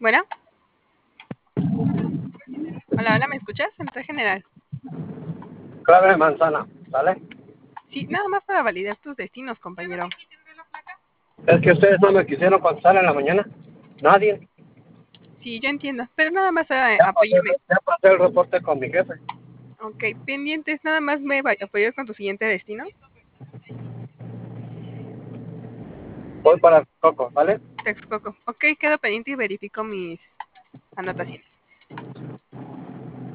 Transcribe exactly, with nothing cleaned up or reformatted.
Bueno, hola, hola, ¿me escuchas? Central General. Clave de manzana, ¿vale? Sí, nada más para validar tus destinos, compañero. Es que ustedes no me quisieron contestar en la mañana. Nadie. Sí, yo entiendo, pero nada más eh, Ya pasé, apóyame. ya pasé el reporte con mi jefe. Ok, pendientes, nada más me va- apoyar con tu siguiente destino. Voy para Coco, ¿vale? Texcoco. Ok, quedo pendiente y verifico mis anotaciones.